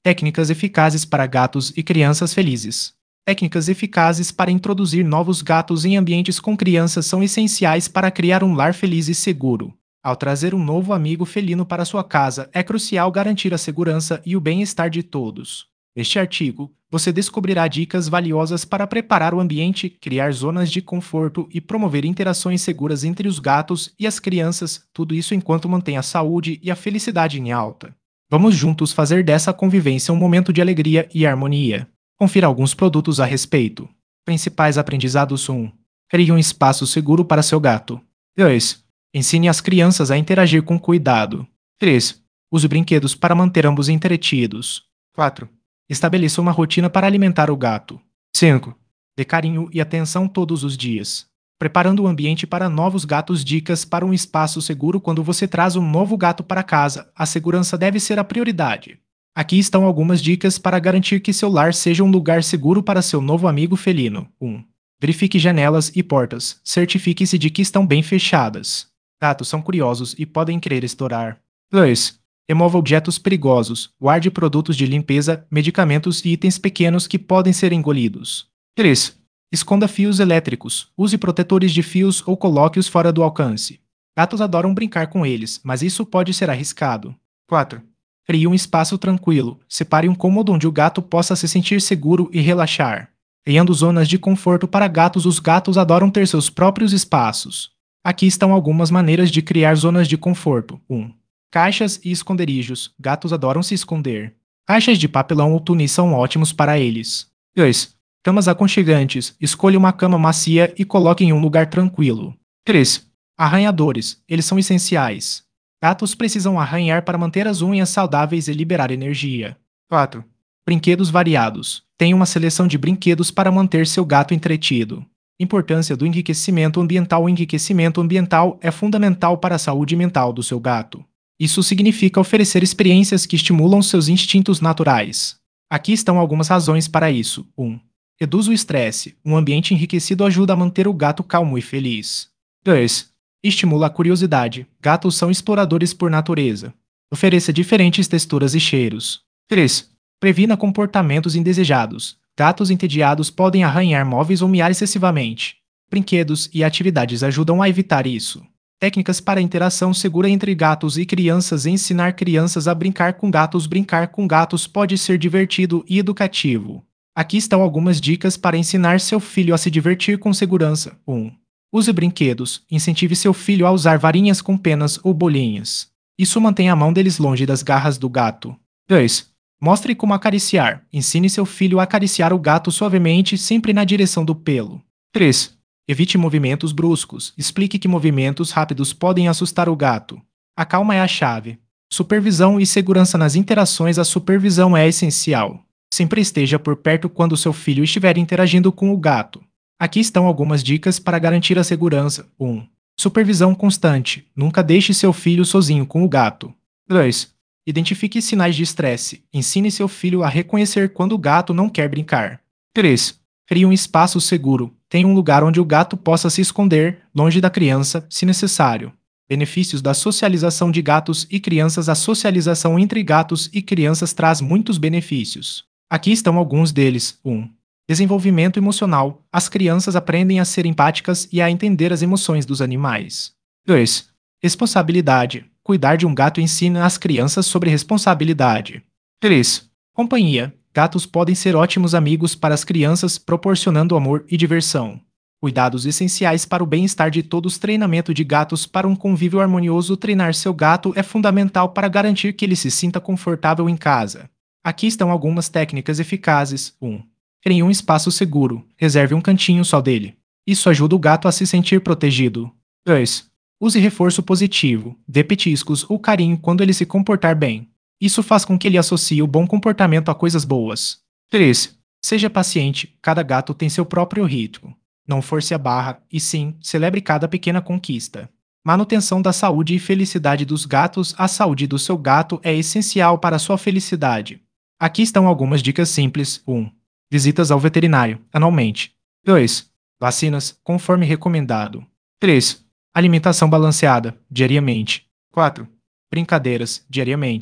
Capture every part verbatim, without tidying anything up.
Técnicas eficazes para gatos e crianças felizes. Técnicas eficazes para introduzir novos gatos em ambientes com crianças são essenciais para criar um lar feliz e seguro. Ao trazer um novo amigo felino para sua casa, é crucial garantir a segurança e o bem-estar de todos. Neste artigo, você descobrirá dicas valiosas para preparar o ambiente, criar zonas de conforto e promover interações seguras entre os gatos e as crianças, tudo isso enquanto mantém a saúde e a felicidade em alta. Vamos juntos fazer dessa convivência um momento de alegria e harmonia. Confira alguns produtos a respeito. Principais aprendizados: um. Crie um espaço seguro para seu gato. dois. Ensine as crianças a interagir com cuidado. três. Use brinquedos para manter ambos entretidos. quatro. Estabeleça uma rotina para alimentar o gato. cinco. Dê carinho e atenção todos os dias. Preparando o ambiente para novos gatos. Dicas para um espaço seguro. Quando você traz um novo gato para casa, a segurança deve ser a prioridade. Aqui estão algumas dicas para garantir que seu lar seja um lugar seguro para seu novo amigo felino. um. Verifique janelas e portas. Certifique-se de que estão bem fechadas. Gatos são curiosos e podem querer explorar. dois. Remova objetos perigosos. Guarde produtos de limpeza, medicamentos e itens pequenos que podem ser engolidos. três. Esconda fios elétricos. Use protetores de fios ou coloque-os fora do alcance. Gatos adoram brincar com eles, mas isso pode ser arriscado. quatro. Crie um espaço tranquilo. Separe um cômodo onde o gato possa se sentir seguro e relaxar. Criando zonas de conforto para gatos. Os gatos adoram ter seus próprios espaços. Aqui estão algumas maneiras de criar zonas de conforto. um. Caixas e esconderijos. Gatos adoram se esconder. Caixas de papelão ou túneis são ótimos para eles. dois. Camas aconchegantes. Escolha uma cama macia e coloque em um lugar tranquilo. três. Arranhadores. Eles são essenciais. Gatos precisam arranhar para manter as unhas saudáveis e liberar energia. quatro. Brinquedos variados. Tenha uma seleção de brinquedos para manter seu gato entretido. Importância do enriquecimento ambiental. O enriquecimento ambiental é fundamental para a saúde mental do seu gato. Isso significa oferecer experiências que estimulam seus instintos naturais. Aqui estão algumas razões para isso. um. Reduz o estresse. Um ambiente enriquecido ajuda a manter o gato calmo e feliz. dois. Estimula a curiosidade. Gatos são exploradores por natureza. Ofereça diferentes texturas e cheiros. três. Previna comportamentos indesejados. Gatos entediados podem arranhar móveis ou miar excessivamente. Brinquedos e atividades ajudam a evitar isso. Técnicas para interação segura entre gatos e crianças. Ensinar crianças a brincar com gatos. Brincar com gatos pode ser divertido e educativo. Aqui estão algumas dicas para ensinar seu filho a se divertir com segurança. um. Use brinquedos. Incentive seu filho a usar varinhas com penas ou bolinhas. Isso mantém a mão deles longe das garras do gato. dois. Mostre como acariciar. Ensine seu filho a acariciar o gato suavemente, sempre na direção do pelo. três. Evite movimentos bruscos. Explique que movimentos rápidos podem assustar o gato. A calma é a chave. Supervisão e segurança nas interações. A supervisão é essencial. Sempre esteja por perto quando seu filho estiver interagindo com o gato. Aqui estão algumas dicas para garantir a segurança. um. Supervisão constante. Nunca deixe seu filho sozinho com o gato. dois. Identifique sinais de estresse. Ensine seu filho a reconhecer quando o gato não quer brincar. três. Crie um espaço seguro. Tenha um lugar onde o gato possa se esconder, longe da criança, se necessário. Benefícios da socialização de gatos e crianças. A socialização entre gatos e crianças traz muitos benefícios. Aqui estão alguns deles. um. Desenvolvimento emocional. As crianças aprendem a ser empáticas e a entender as emoções dos animais. dois. Responsabilidade. Cuidar de um gato ensina as crianças sobre responsabilidade. três. Companhia. Gatos podem ser ótimos amigos para as crianças, proporcionando amor e diversão. Cuidados essenciais para o bem-estar de todos. Treinamento de gatos para um convívio harmonioso. Treinar seu gato é fundamental para garantir que ele se sinta confortável em casa. Aqui estão algumas técnicas eficazes. um. Crie um espaço seguro. Reserve um cantinho só dele. Isso ajuda o gato a se sentir protegido. dois. Use reforço positivo. Dê petiscos ou carinho quando ele se comportar bem. Isso faz com que ele associe o bom comportamento a coisas boas. três. Seja paciente. Cada gato tem seu próprio ritmo. Não force a barra, e sim, celebre cada pequena conquista. Manutenção da saúde e felicidade dos gatos. A saúde do seu gato é essencial para a sua felicidade. Aqui estão algumas dicas simples. um. Visitas ao veterinário, anualmente. dois. Vacinas, conforme recomendado. três. Alimentação balanceada, diariamente. quatro. Brincadeiras, diariamente.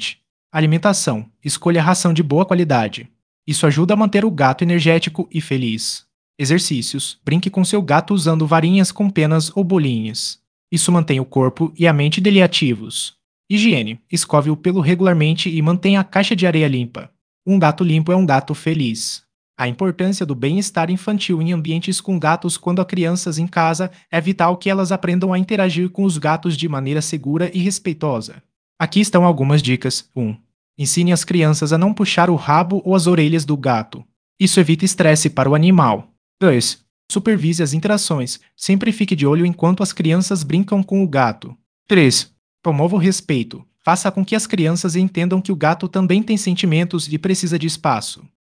Alimentação. Escolha ração de boa qualidade. Isso ajuda a manter o gato energético e feliz. Exercícios. Brinque com seu gato usando varinhas com penas ou bolinhas. Isso mantém o corpo e a mente dele ativos. Higiene. Escove o pelo regularmente e mantenha a caixa de areia limpa. Um gato limpo é um gato feliz. A importância do bem-estar infantil em ambientes com gatos quando há crianças em casa é vital que elas aprendam a interagir com os gatos de maneira segura e respeitosa. Aqui estão algumas dicas. um. Ensine as crianças a não puxar o rabo ou as orelhas do gato. Isso evita estresse para o animal. dois. Supervise as interações. Sempre fique de olho enquanto as crianças brincam com o gato. três. Promova o respeito. Faça com que as crianças entendam que o gato também tem sentimentos e precisa de espaço.